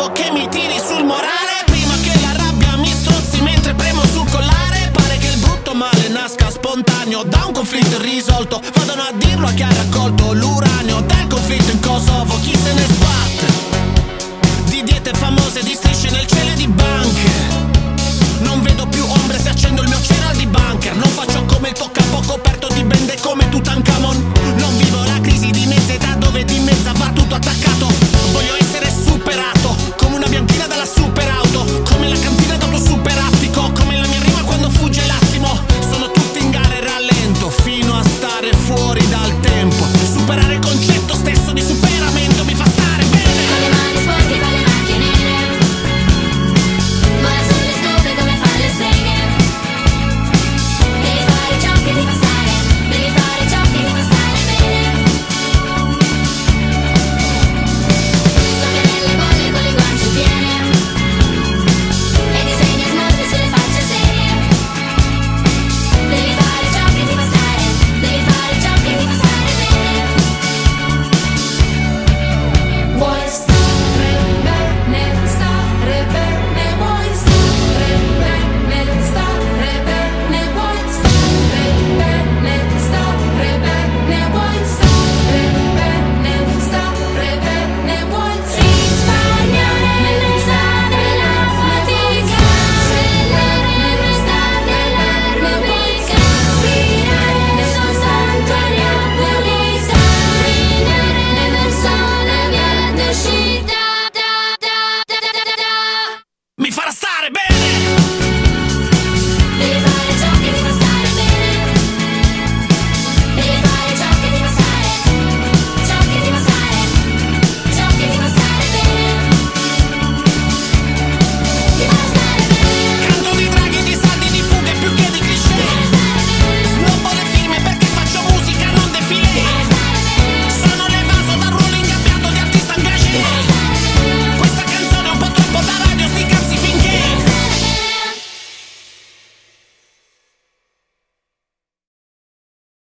aspettavo che mi tiri sul morale prima che la rabbia mi strozzi mentre premo sul collare. Pare che il brutto male nasca spontaneo da un conflitto irrisolto. Vadano a dirlo a chi ha raccolto l'uranio del conflitto in Kosovo. Chi se ne sbatte di diete famose, di strisce nel cielo e di banche. Non vedo più ombre se accendo il mio cereal di bunker. Non faccio come il tuo capo coperto di bende come Tutankhamon. Non vivo la crisi di mezza età dove di mezza va tutto attaccato. Voglio essere superato come una bianchina dalla superauto, come la cantina d'auto superattico, come la mia rima quando fugge l'attimo. Sono tutti in gara e rallento fino a stare fuori dal tempo. Superare il concetto stesso di superare